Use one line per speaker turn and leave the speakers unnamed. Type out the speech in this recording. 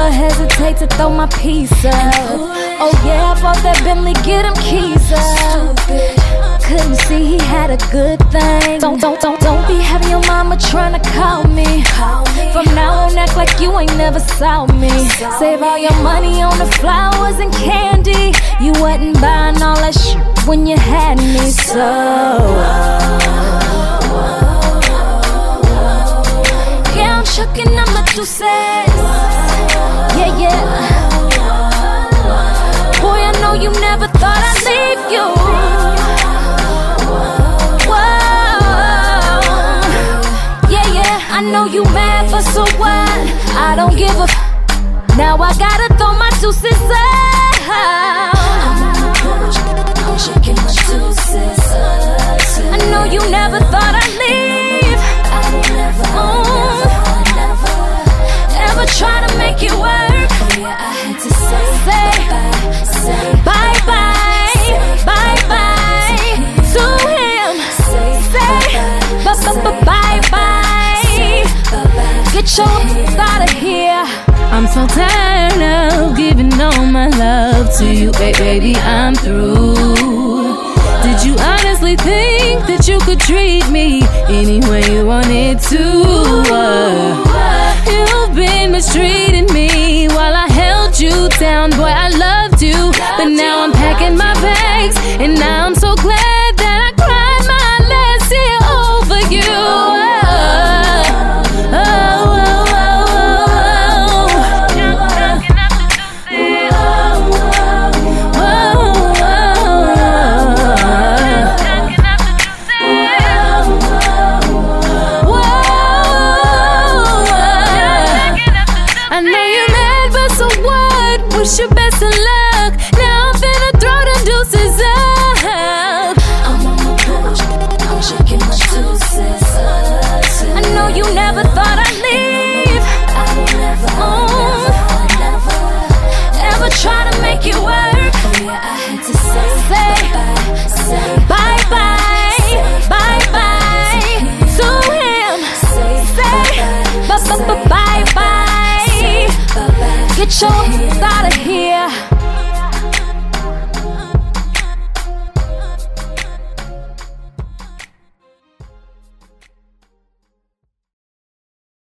never hesitate to throw my piece up. Oh yeah, I bought that Bentley, get them keys up. Couldn't see he had a good thing. Don't be having your mama tryna call me. From now on, act like you ain't never saw me. Save all your money on the flowers and candy. You wasn't buying all that shit when you had me, so yeah, I'm chucking up my deuces. Yeah, yeah. Boy, I know you never thought I'd leave you. I know you mad, but so what? I don't give a f. Now I gotta throw my deuces out. I'm shaking my deuces. I know you never thought I'd leave. Never try to make it work. I had to say bye bye, bye bye to him. Say bye bye. Get your out of here.
I'm so tired of giving all my love to you, baby, I'm through. Did you honestly think that you could treat me any way you wanted to? You've been mistreating me while I held you down. Boy, I loved you, but now I'm packing my bags, and now I'm so glad that I cried my last tear over you. Wish you best of luck. Now I'm finna throw them deuces up.
I'm on my porch, I'm shaking my deuces. I know you never thought I'd leave. Never try to make it work. I had to say bye bye, bye bye to him. Say bye bye. Get your out of here.